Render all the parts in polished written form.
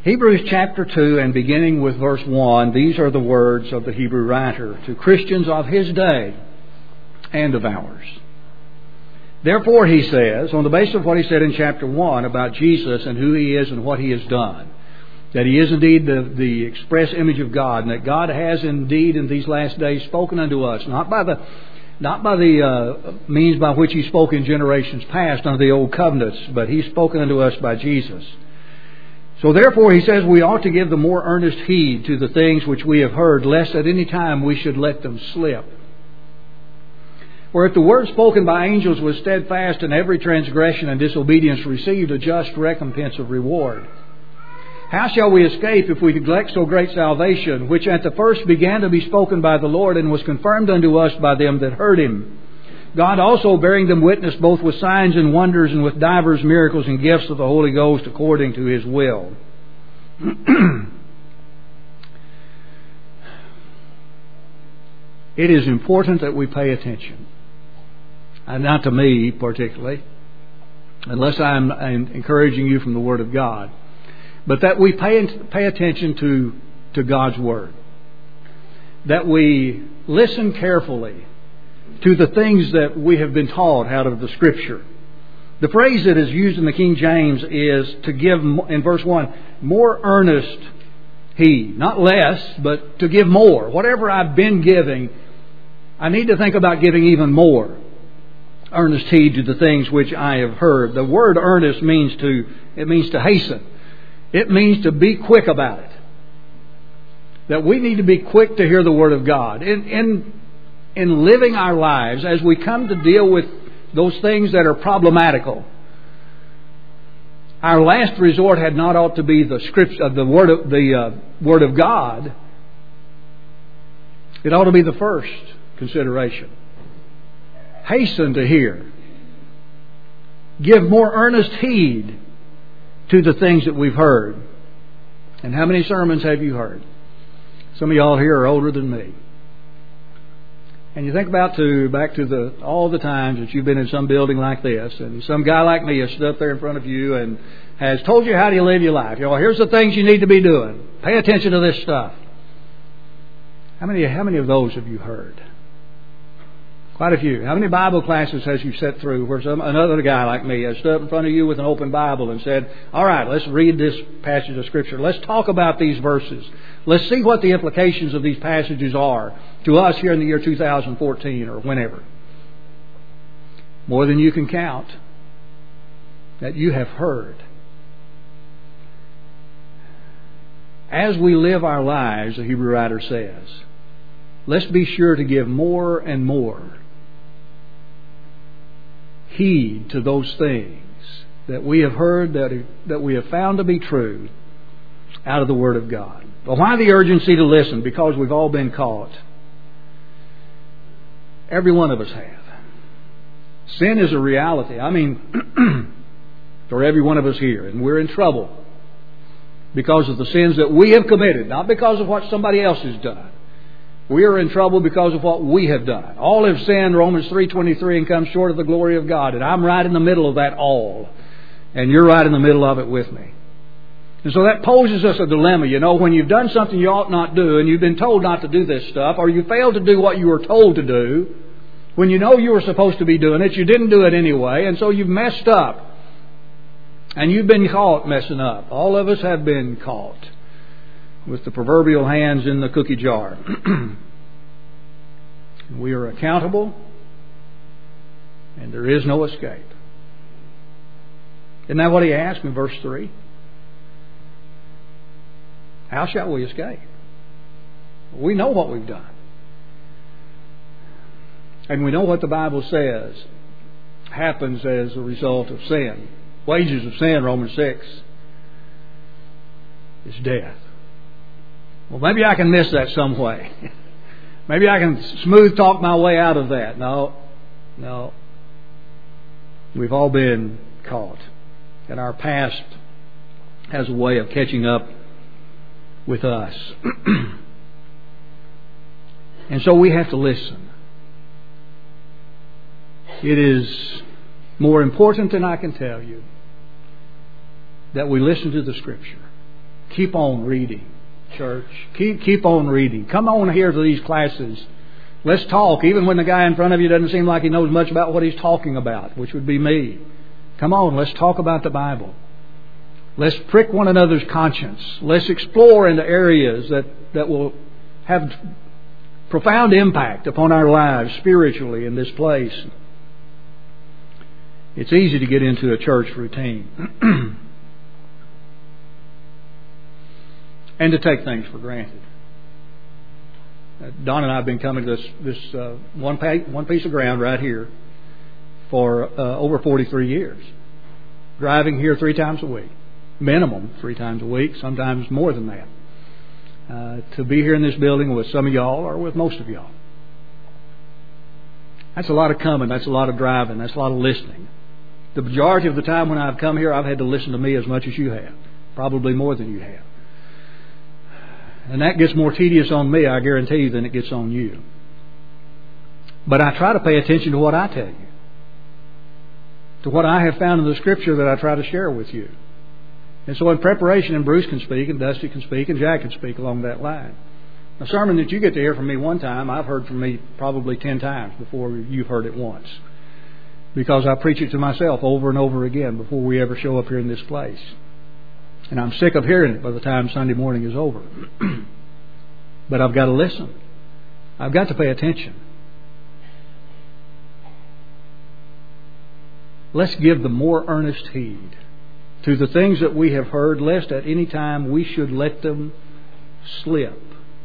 Hebrews chapter 2 and beginning with verse 1, these are the words of the Hebrew writer to Christians of his day and of ours. Therefore, he says, on the basis of what he said in chapter 1 about Jesus and who He is and what He has done, that He is indeed the express image of God, and that God has indeed in these last days spoken unto us, not by the means by which He spoke in generations past under the old covenants, but He's spoken unto us by Jesus. So therefore, he says, we ought to give the more earnest heed to the things which we have heard, lest at any time we should let them slip. For if the word spoken by angels was steadfast, and every transgression and disobedience received a just recompense of reward, how shall we escape if we neglect so great salvation, which at the first began to be spoken by the Lord, and was confirmed unto us by them that heard Him? God also bearing them witness both with signs and wonders, and with divers miracles and gifts of the Holy Ghost according to His will. It is important that we pay attention. And not to me particularly, unless I'm encouraging you from the Word of God, but that we pay attention to God's Word. That we listen carefully to the things that we have been taught out of the Scripture. The phrase that is used in the King James is to give, in verse 1, more earnest heed. Not less, but to give more. Whatever I've been giving, I need to think about giving even more earnest heed to the things which I have heard. The word earnest means to hasten. It means to be quick about it. That we need to be quick to hear the Word of God. In living our lives, as we come to deal with those things that are problematical, our last resort had not ought to be the Scripture, the Word of God. It ought to be the first consideration. Hasten to hear. Give more earnest heed to the things that we've heard. And how many sermons have you heard? Some of y'all here are older than me. And you think back to all the times that you've been in some building like this, and some guy like me has stood up there in front of you and has told you how to live your life. You know, here's the things you need to be doing. Pay attention to this stuff. How many of those have you heard? Quite a few. How many Bible classes has you sat through where another guy like me has stood up in front of you with an open Bible and said, all right, let's read this passage of Scripture. Let's talk about these verses. Let's see what the implications of these passages are to us here in the year 2014 or whenever. More than you can count that you have heard. As we live our lives, the Hebrew writer says, let's be sure to give more and more heed to those things that we have heard, that we have found to be true out of the Word of God. Well, why the urgency to listen? Because we've all been caught. Every one of us have. Sin is a reality. I mean, for every one of us here. And we're in trouble because of the sins that we have committed, not because of what somebody else has done. We are in trouble because of what we have done. All have sinned, Romans 3:23, and come short of the glory of God. And I'm right in the middle of that all. And you're right in the middle of it with me. And so that poses us a dilemma. You know, when you've done something you ought not do, and you've been told not to do this stuff, or you failed to do what you were told to do, when you know you were supposed to be doing it, you didn't do it anyway, and so you've messed up. And you've been caught messing up. All of us have been caught with the proverbial hands in the cookie jar. We are accountable, and there is no escape. Isn't that what he asked in verse 3? How shall we escape? We know what we've done. And we know what the Bible says happens as a result of sin. Wages of sin, Romans 6, is death. Well, maybe I can miss that some way. Maybe I can smooth talk my way out of that. No. We've all been caught. And our past has a way of catching up with us. And so we have to listen. It is more important than I can tell you that we listen to the Scripture. Keep on reading, church. Keep on reading. Come on here to these classes. Let's talk, even when the guy in front of you doesn't seem like he knows much about what he's talking about, which would be me. Come on, let's talk about the Bible. Let's prick one another's conscience. Let's explore into areas that will have profound impact upon our lives spiritually in this place. It's easy to get into a church routine and to take things for granted. Don and I have been coming to this one piece of ground right here for over 43 years. Driving here 3 times a week. Minimum 3 times a week, sometimes more than that. To be here in this building with some of y'all or with most of y'all. That's a lot of coming, that's a lot of driving, that's a lot of listening. The majority of the time when I've come here, I've had to listen to me as much as you have. Probably more than you have. And that gets more tedious on me, I guarantee you, than it gets on you. But I try to pay attention to what I tell you. To what I have found in the Scripture that I try to share with you. And so in preparation, and Bruce can speak, and Dusty can speak, and Jack can speak along that line. A sermon that you get to hear from me one time, I've heard from me probably 10 times before you've heard it once. Because I preach it to myself over and over again before we ever show up here in this place. And I'm sick of hearing it by the time Sunday morning is over. But I've got to listen. I've got to pay attention. Let's give the more earnest heed to the things that we have heard, lest at any time we should let them slip.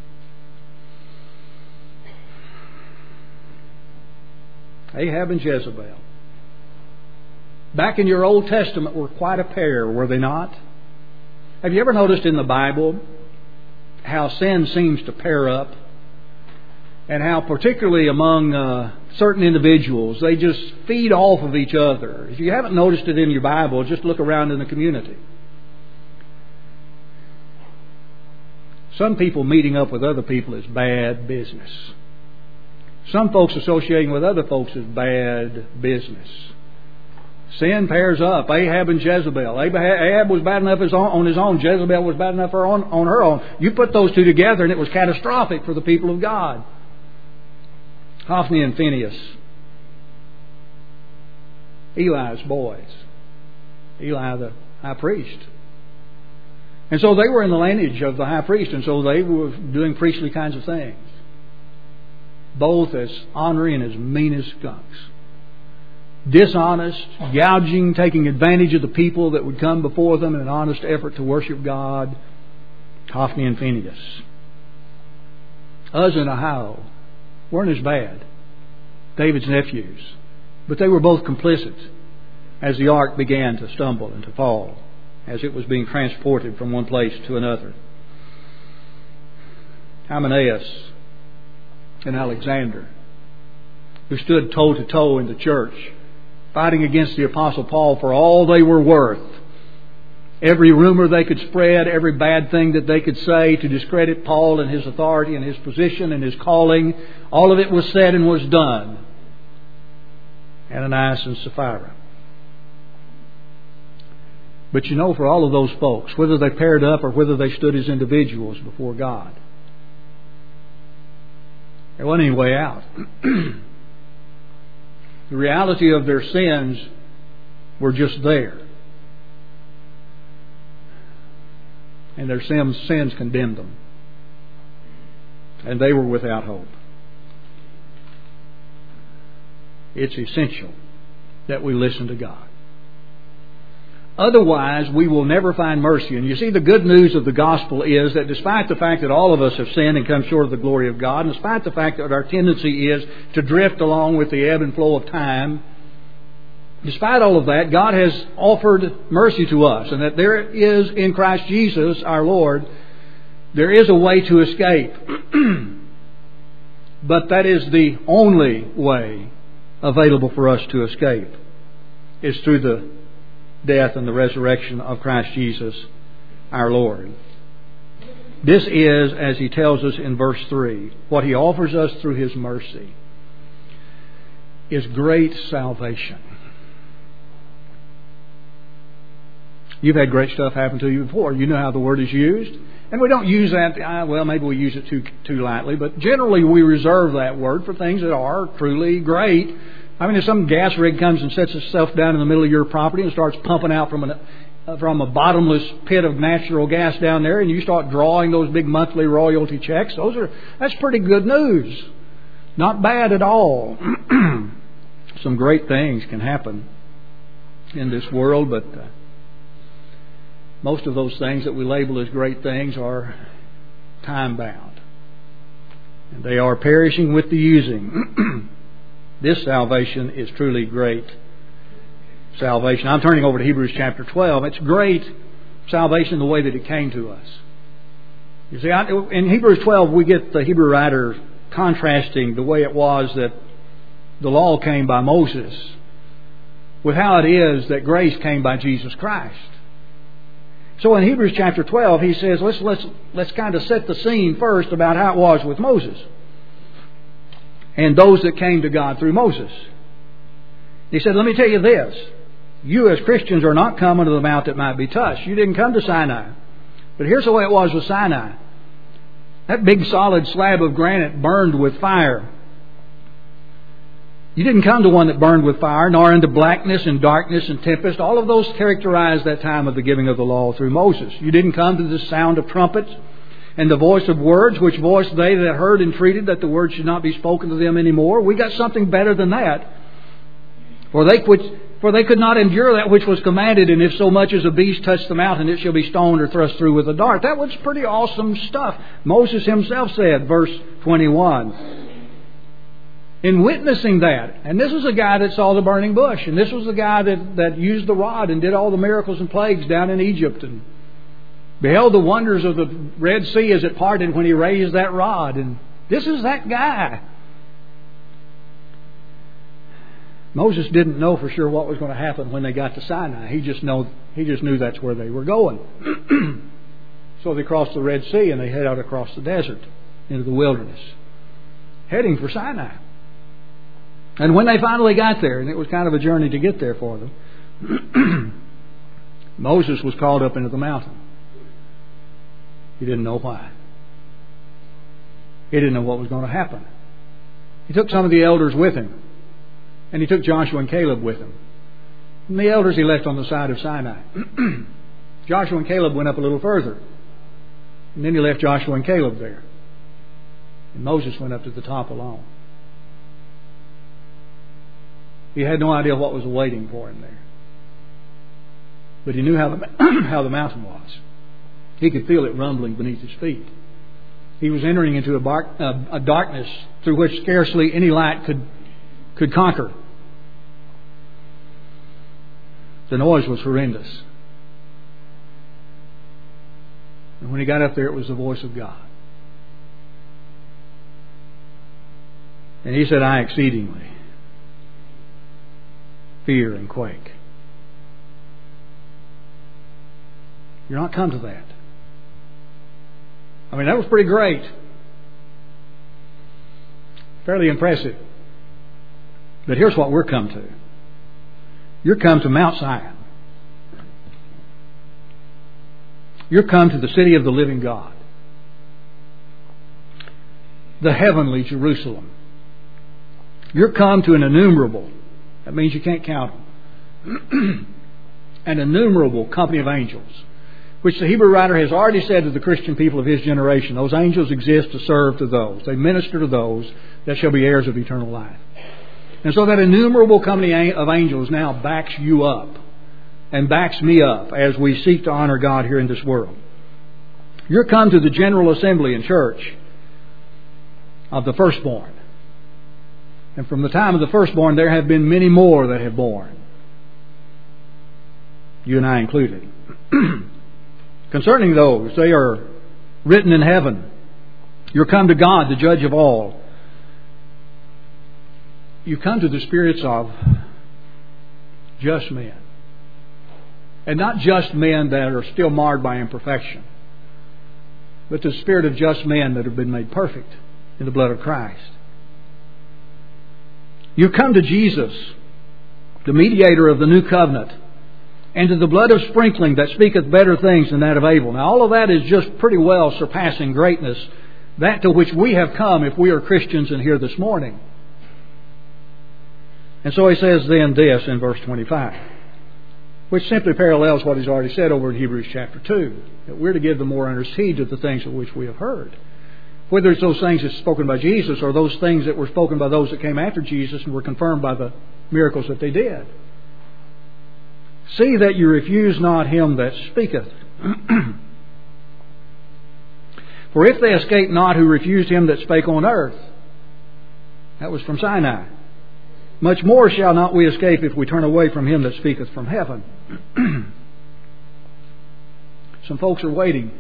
Ahab and Jezebel, back in your Old Testament, were quite a pair, were they not? Have you ever noticed in the Bible how sin seems to pair up? And how particularly among certain individuals, they just feed off of each other. If you haven't noticed it in your Bible, just look around in the community. Some people meeting up with other people is bad business. Some folks associating with other folks is bad business. Sin pairs up. Ahab and Jezebel. Ahab was bad enough on his own. Jezebel was bad enough on her own. You put those two together and it was catastrophic for the people of God. Hophni and Phinehas. Eli's boys. Eli the high priest. And so they were in the lineage of the high priest, and so they were doing priestly kinds of things. Both as ornery and as mean as skunks. Dishonest, gouging, taking advantage of the people that would come before them in an honest effort to worship God. Hophni and Phinehas. Uzzah and Ahio weren't as bad. David's nephews. But they were both complicit as the ark began to stumble and to fall, as it was being transported from one place to another. Hymenaeus and Alexander, who stood toe to toe in the church, fighting against the Apostle Paul for all they were worth. Every rumor they could spread, every bad thing that they could say to discredit Paul and his authority and his position and his calling, all of it was said and was done. Ananias and Sapphira. But you know, for all of those folks, whether they paired up or whether they stood as individuals before God, there wasn't any way out. The reality of their sins were just there. And their sins condemned them. And they were without hope. It's essential that we listen to God. Otherwise, we will never find mercy. And you see, the good news of the gospel is that despite the fact that all of us have sinned and come short of the glory of God, and despite the fact that our tendency is to drift along with the ebb and flow of time, despite all of that, God has offered mercy to us, and that there is in Christ Jesus, our Lord, there is a way to escape. But that is the only way available for us to escape, is through the death and the resurrection of Christ Jesus, our Lord. This is, as He tells us in verse 3, what He offers us through His mercy is great salvation. You've had great stuff happen to you before. You know how the word is used. And we don't use that, well, maybe we use it too lightly, but generally we reserve that word for things that are truly great. I mean, if some gas rig comes and sets itself down in the middle of your property and starts pumping out from a bottomless pit of natural gas down there, and you start drawing those big monthly royalty checks, that's pretty good news. Not bad at all. Some great things can happen in this world, but most of those things that we label as great things are time-bound. And they are perishing with the using. This salvation is truly great salvation. I'm turning over to Hebrews chapter 12. It's great salvation the way that it came to us. You see, in Hebrews 12 we get the Hebrew writer contrasting the way it was that the law came by Moses with how it is that grace came by Jesus Christ. So in Hebrews chapter 12 he says, let's kind of set the scene first about how it was with Moses and those that came to God through Moses. He said, let me tell you this. You as Christians are not coming to the mount that might be touched. You didn't come to Sinai. But here's the way it was with Sinai. That big solid slab of granite burned with fire. You didn't come to one that burned with fire, nor into blackness and darkness and tempest. All of those characterized that time of the giving of the law through Moses. You didn't come to the sound of trumpets and the voice of words, which voice they that heard entreated that the word should not be spoken to them anymore. We got something better than that. For they could not endure that which was commanded, and if so much as a beast touch the mountain, it shall be stoned or thrust through with a dart. That was pretty awesome stuff. Moses himself said, verse 21, in witnessing that, and this was a guy that saw the burning bush, and this was the guy that used the rod and did all the miracles and plagues down in Egypt, and beheld the wonders of the Red Sea as it parted when he raised that rod. And this is that guy. Moses didn't know for sure what was going to happen when they got to Sinai. He just knew that's where they were going. So they crossed the Red Sea and they head out across the desert into the wilderness, heading for Sinai. And when they finally got there, and it was kind of a journey to get there for them, Moses was called up into the mountain. He didn't know why. He didn't know what was going to happen. He took some of the elders with him. And he took Joshua and Caleb with him. And the elders he left on the side of Sinai. Joshua and Caleb went up a little further. And then he left Joshua and Caleb there. And Moses went up to the top alone. He had no idea what was waiting for him there. But he knew how the mountain was. He could feel it rumbling beneath his feet. He was entering into a darkness through which scarcely any light could conquer. The noise was horrendous. And when he got up there, it was the voice of God. And he said, I exceedingly fear and quake. You're not come to that. I mean, that was pretty great. Fairly impressive. But here's what we're come to. You're come to Mount Zion. You're come to the city of the living God. The heavenly Jerusalem. You're come to an innumerable, that means you can't count them, an innumerable company of angels, which the Hebrew writer has already said to the Christian people of his generation. Those angels exist to serve to those. They minister to those that shall be heirs of eternal life. And so that innumerable company of angels now backs you up and backs me up as we seek to honor God here in this world. You're come to the general assembly and church of the firstborn. And from the time of the firstborn, there have been many more that have born. You and I included. Concerning those, they are written in heaven. You're come to God, the judge of all. You come to the spirits of just men. And not just men that are still marred by imperfection, but the spirit of just men that have been made perfect in the blood of Christ. You come to Jesus, the mediator of the new covenant, and to the blood of sprinkling that speaketh better things than that of Abel. Now all of that is just pretty well surpassing greatness, that to which we have come if we are Christians in here this morning. And so he says then this in verse 25, which simply parallels what he's already said over in Hebrews chapter 2, that we're to give the more earnest heed to the things of which we have heard. Whether it's those things that's spoken by Jesus or those things that were spoken by those that came after Jesus and were confirmed by the miracles that they did. See that you refuse not him that speaketh. For if they escape not who refused him that spake on earth, that was from Sinai, much more shall not we escape if we turn away from him that speaketh from heaven. Some folks are waiting,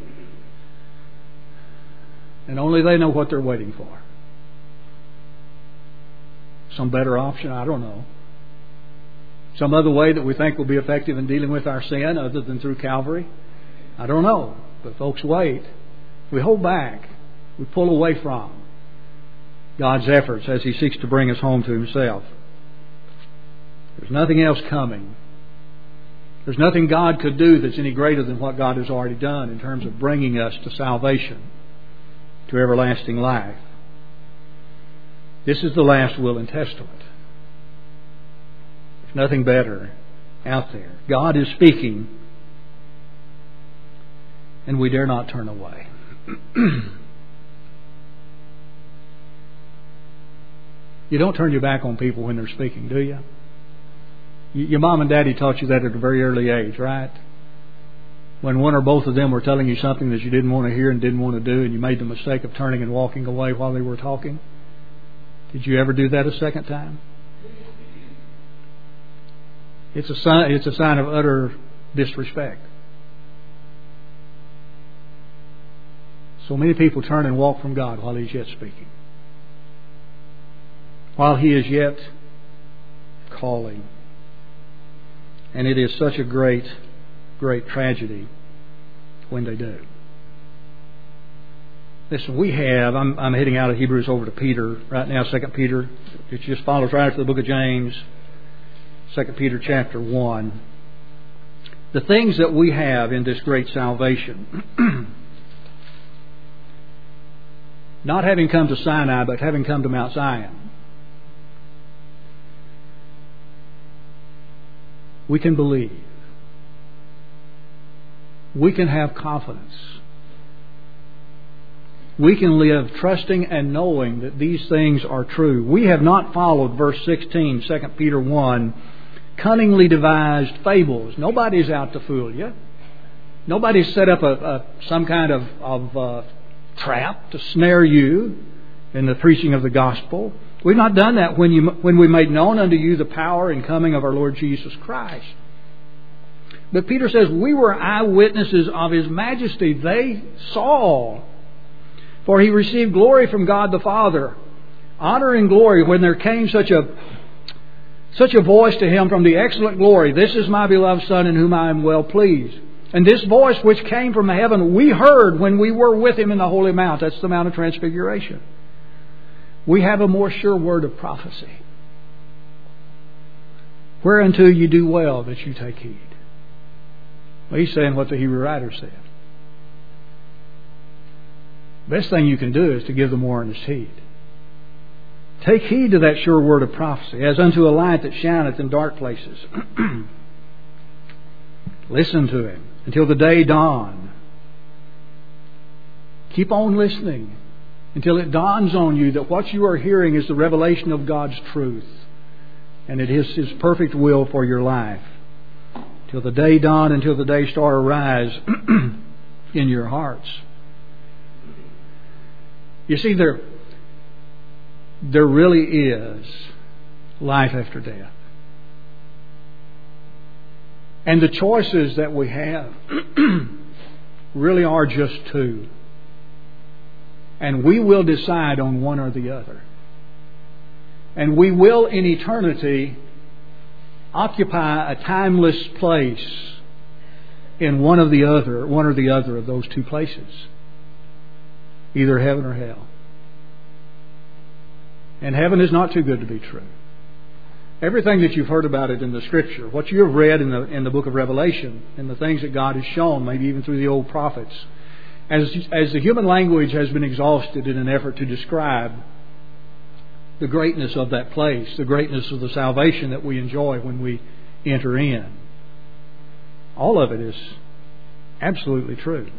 and only they know what they're waiting for. Some better option, I don't know. Some other way that we think will be effective in dealing with our sin other than through Calvary, I don't know. But folks wait. We hold back. We pull away from God's efforts as He seeks to bring us home to Himself. There's nothing else coming. There's nothing God could do that's any greater than what God has already done in terms of bringing us to salvation, to everlasting life. This is the last will and testament. There's nothing better out there. God is speaking, and we dare not turn away. You don't turn your back on people when they're speaking, do you? Your mom and daddy taught you that at a very early age, right? When one or both of them were telling you something that you didn't want to hear and didn't want to do, and you made the mistake of turning and walking away while they were talking. Did you ever do that a second time? It's a sign of utter disrespect. So many people turn and walk from God while He's yet speaking, while He is yet calling. And it is such a great, great tragedy when they do. Listen, we have, I'm heading out of Hebrews over to Peter right now, 2 Peter. It just follows right after the book of James, 2 Peter chapter 1. The things that we have in this great salvation, not having come to Sinai, but having come to Mount Zion, we can believe. We can have confidence. We can live trusting and knowing that these things are true. We have not followed verse 16, 2 Peter 1, cunningly devised fables. Nobody's out to fool you. Nobody's set up some kind of trap to snare you in the preaching of the gospel. We've not done that when we made known unto you the power and coming of our Lord Jesus Christ. But Peter says, we were eyewitnesses of His majesty. They saw. For He received glory from God the Father. Honor and glory when there came such a voice to Him from the excellent glory. This is my beloved Son in whom I am well pleased. And this voice which came from heaven we heard when we were with Him in the holy mount. That's the Mount of Transfiguration. We have a more sure word of prophecy. Whereunto you do well that you take heed. Well, he's saying what the Hebrew writer said. Best thing you can do is to give the more earnest heed. Take heed to that sure word of prophecy, as unto a light that shineth in dark places. Listen to Him until the day dawn. Keep on listening until it dawns on you that what you are hearing is the revelation of God's truth, and it is His perfect will for your life. Till the day dawn, until the day star arise in your hearts. You see, there really is life after death. And the choices that we have really are just two. And we will decide on one or the other. And we will in eternity occupy a timeless place in one or the other of those two places. Either heaven or hell. And heaven is not too good to be true. Everything that you've heard about it in the Scripture, what you have read in the book of Revelation, and the things that God has shown, maybe even through the old prophets, as the human language has been exhausted in an effort to describe the greatness of that place, the greatness of the salvation that we enjoy when we enter in. All of it is absolutely true.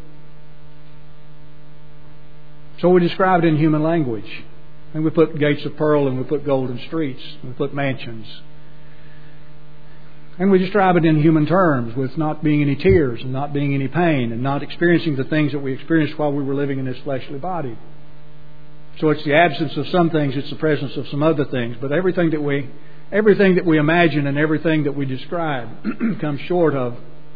So we describe it in human language. And we put gates of pearl, and we put golden streets, and we put mansions. And we describe it in human terms, with not being any tears, and not being any pain, and not experiencing the things that we experienced while we were living in this fleshly body. So it's the absence of some things, it's the presence of some other things. But everything that we imagine and everything that we describe comes short of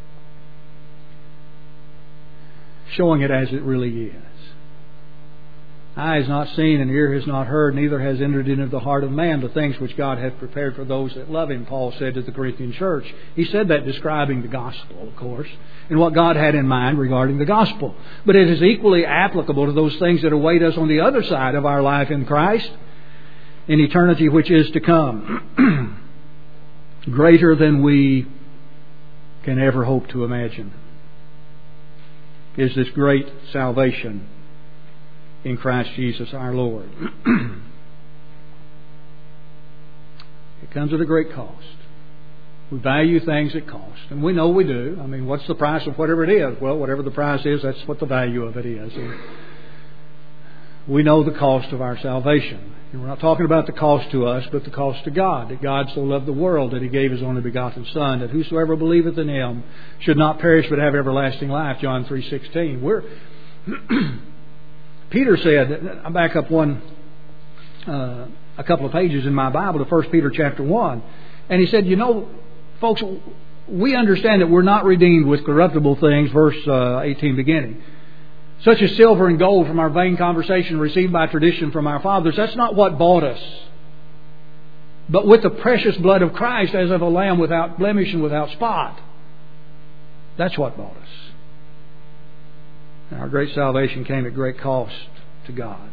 showing it as it really is. Eye has not seen and ear has not heard, neither has entered into the heart of man the things which God hath prepared for those that love Him, Paul said to the Corinthian church. He said that describing the gospel, of course, and what God had in mind regarding the gospel. But it is equally applicable to those things that await us on the other side of our life in Christ, in eternity which is to come. Greater than we can ever hope to imagine is this great salvation in Christ Jesus our Lord. It comes at a great cost. We value things at cost. And we know we do. I mean, what's the price of whatever it is? Well, whatever the price is, that's what the value of it is. And we know the cost of our salvation. And we're not talking about the cost to us, but the cost to God. That God so loved the world that He gave His only begotten Son, that whosoever believeth in Him should not perish but have everlasting life. John 3:16. Peter said, I back up a couple of pages in my Bible to 1 Peter chapter 1. And he said, folks, we understand that we're not redeemed with corruptible things, verse 18 beginning, such as silver and gold from our vain conversation received by tradition from our fathers. That's not what bought us. But with the precious blood of Christ, as of a lamb without blemish and without spot. That's what bought us. And our great salvation came at great cost to God.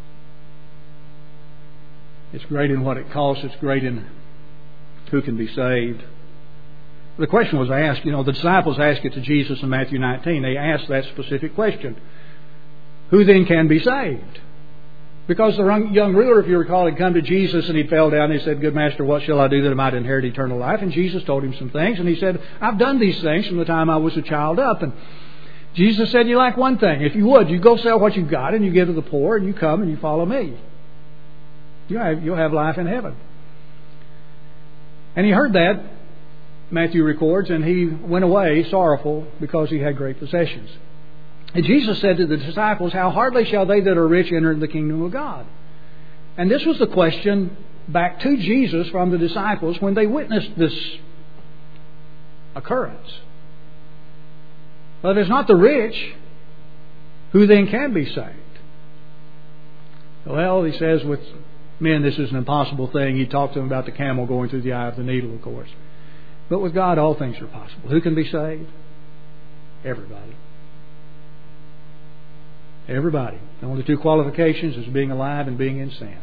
It's great in what it costs. It's great in who can be saved. The question was asked, the disciples asked it to Jesus in Matthew 19. They asked that specific question. Who then can be saved? Because the young ruler, if you recall, had come to Jesus and he fell down and he said, Good Master, what shall I do that I might inherit eternal life? And Jesus told him some things. And he said, I've done these things from the time I was a child up. And Jesus said, you lack one thing. If you would, you go sell what you've got and you give to the poor and you come and you follow me. You'll have life in heaven. And he heard that, Matthew records, and he went away sorrowful because he had great possessions. And Jesus said to the disciples, How hardly shall they that are rich enter into the kingdom of God? And this was the question back to Jesus from the disciples when they witnessed this occurrence. But if it's not the rich, who then can be saved? Well, he says with men this is an impossible thing. He talked to them about the camel going through the eye of the needle, of course. But with God, all things are possible. Who can be saved? Everybody. Everybody. The only two qualifications is being alive and being in sin.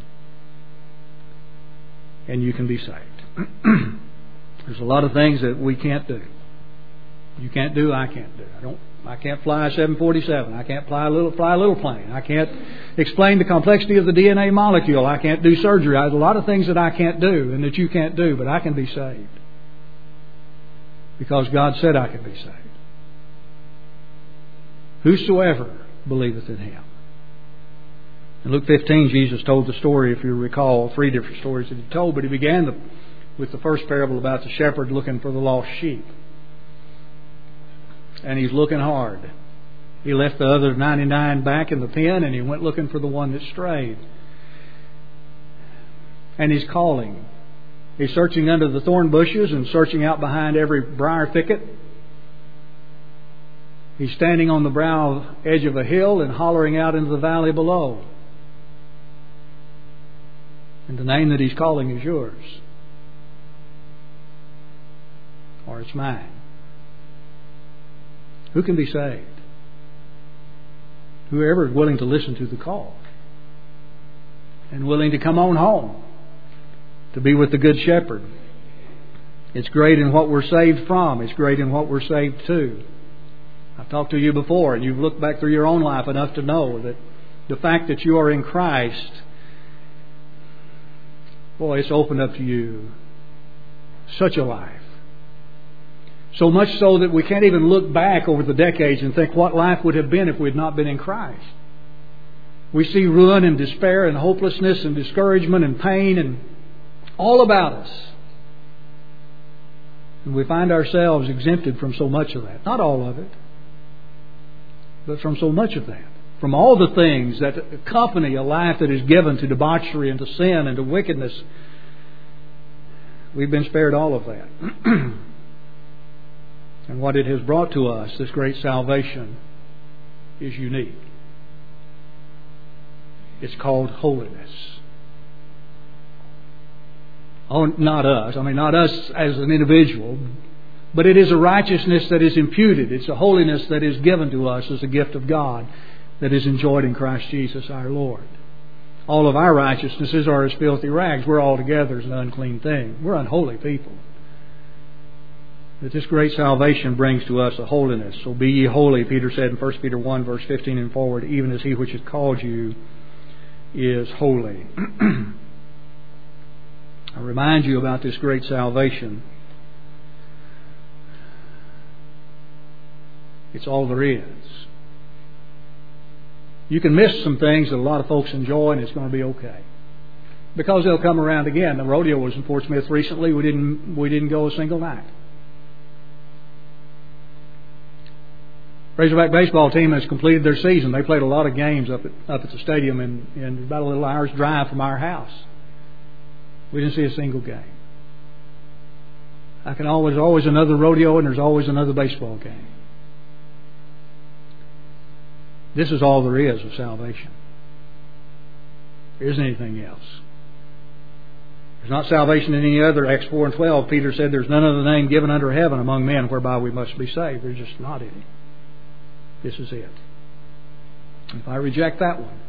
And you can be saved. There's a lot of things that we can't do. You can't do, I can't do. I can't fly a 747. I can't fly a little plane. I can't explain the complexity of the DNA molecule. I can't do surgery. There's a lot of things that I can't do and that you can't do, but I can be saved. Because God said I can be saved. Whosoever believeth in Him. In Luke 15, Jesus told the story, if you recall, 3 different stories that He told, but He began with the first parable about the shepherd looking for the lost sheep. And he's looking hard. He left the other 99 back in the pen and he went looking for the one that strayed. And he's calling. He's searching under the thorn bushes and searching out behind every briar thicket. He's standing on the brow edge of a hill and hollering out into the valley below. And the name that he's calling is yours. Or it's mine. Who can be saved? Whoever is willing to listen to the call and willing to come on home to be with the Good Shepherd. It's great in what we're saved from. It's great in what we're saved to. I've talked to you before, and you've looked back through your own life enough to know that the fact that you are in Christ, boy, it's opened up to you such a life. So much so that we can't even look back over the decades and think what life would have been if we had not been in Christ. We see ruin and despair and hopelessness and discouragement and pain and all about us. And we find ourselves exempted from so much of that. Not all of it, but from so much of that. From all the things that accompany a life that is given to debauchery and to sin and to wickedness. We've been spared all of that. And what it has brought to us, this great salvation, is unique. It's called holiness. Oh, not us. I mean, not us as an individual. But it is a righteousness that is imputed. It's a holiness that is given to us as a gift of God that is enjoyed in Christ Jesus our Lord. All of our righteousnesses are as filthy rags. We're altogether as an unclean thing. We're unholy people. That this great salvation brings to us a holiness. So be ye holy, Peter said in 1 Peter 1, verse 15 and forward, even as He which has called you is holy. I remind you about this great salvation. It's all there is. You can miss some things that a lot of folks enjoy, and it's going to be okay. Because they'll come around again. The rodeo was in Fort Smith recently. We didn't go a single night. Razorback baseball team has completed their season. They played a lot of games up at the stadium in about a little hour's drive from our house. We didn't see a single game. There's always another rodeo, and there's always another baseball game. This is all there is of salvation. There isn't anything else. There's not salvation in any other. Acts 4 and 12, Peter said, there's none other name given under heaven among men whereby we must be saved. There's just not any. This is it. If I reject that one,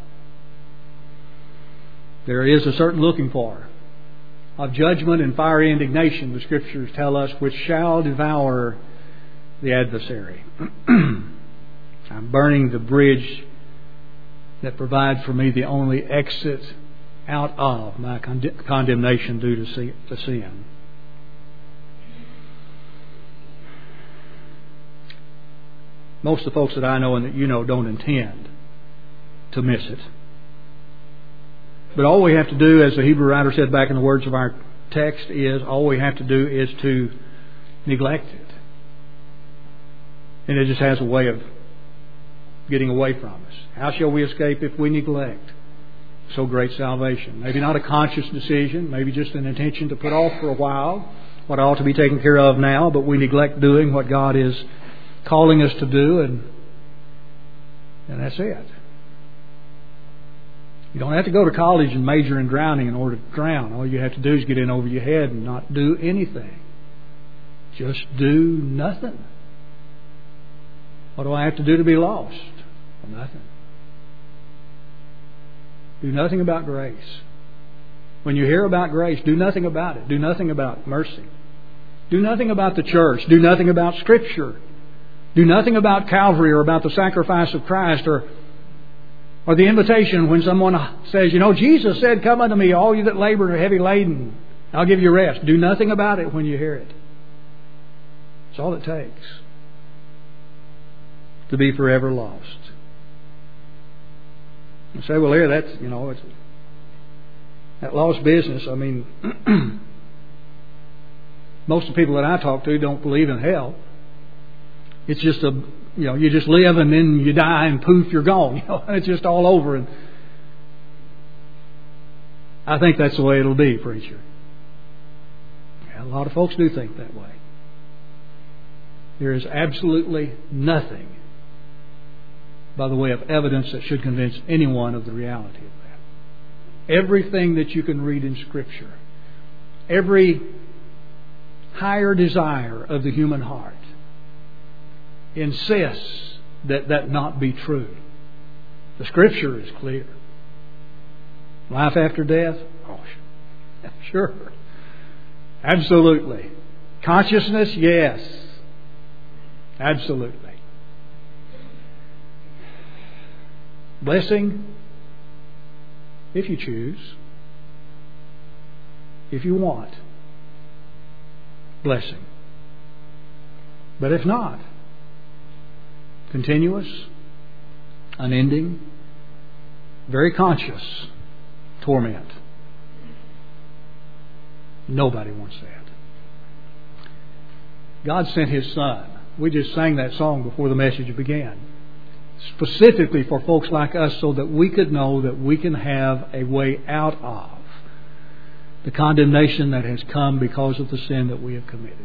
there is a certain looking for of judgment and fiery indignation, the Scriptures tell us, which shall devour the adversary. I'm burning the bridge that provides for me the only exit out of my condemnation due to sin. Most of the folks that I know and that you know don't intend to miss it. But all we have to do, as the Hebrew writer said back in the words of our text, is all we have to do is to neglect it. And it just has a way of getting away from us. How shall we escape if we neglect so great salvation? Maybe not a conscious decision, maybe just an intention to put off for a while what ought to be taken care of now, but we neglect doing what God is calling us to do, and that's it. You don't have to go to college and major in drowning in order to drown. All you have to do is get in over your head and not do anything. Just do nothing. What do I have to do to be lost? Well, nothing. Do nothing about grace. When you hear about grace, do nothing about it. Do nothing about mercy. Do nothing about the church. Do nothing about Scripture. Do nothing about Calvary or about the sacrifice of Christ or the invitation when someone says, Jesus said, come unto me, all you that labor and are heavy laden. I'll give you rest. Do nothing about it when you hear it. That's all it takes to be forever lost. You say, well, here, that's, it's that lost business. I mean, most of the people that I talk to don't believe in hell. It's just you just live and then you die and poof, you're gone. It's just all over. And I think that's the way it'll be, preacher. Yeah, a lot of folks do think that way. There is absolutely nothing by the way of evidence that should convince anyone of the reality of that. Everything that you can read in Scripture, every higher desire of the human heart insists that not be true. The Scripture is clear. Life after death? Sure. Absolutely. Consciousness, yes. Absolutely. Blessing, if you choose. If you want. Blessing. But if not, continuous, unending, very conscious torment. Nobody wants that. God sent His Son. We just sang that song before the message began. Specifically for folks like us so that we could know that we can have a way out of the condemnation that has come because of the sin that we have committed.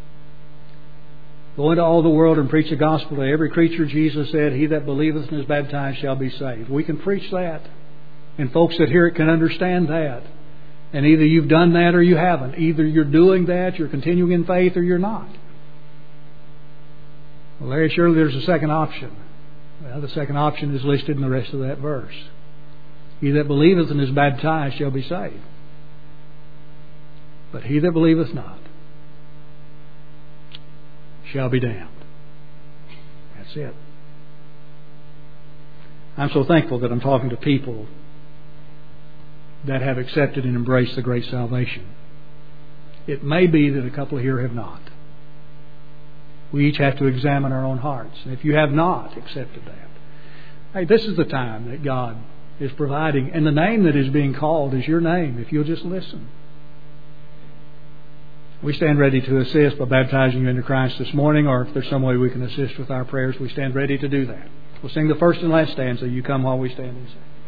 Go into all the world and preach the gospel to every creature, Jesus said, he that believeth and is baptized shall be saved. We can preach that. And folks that hear it can understand that. And either you've done that or you haven't. Either you're doing that, you're continuing in faith, or you're not. Well, Larry, surely there's a second option. Well, the second option is listed in the rest of that verse. He that believeth and is baptized shall be saved. But he that believeth not shall be damned. That's it. I'm so thankful that I'm talking to people that have accepted and embraced the great salvation. It may be that a couple here have not. We each have to examine our own hearts. And if you have not accepted that, hey, this is the time that God is providing. And the name that is being called is your name, if you'll just listen. We stand ready to assist by baptizing you into Christ this morning, or if there's some way we can assist with our prayers, we stand ready to do that. We'll sing the first and last stanza. You come while we stand and sing.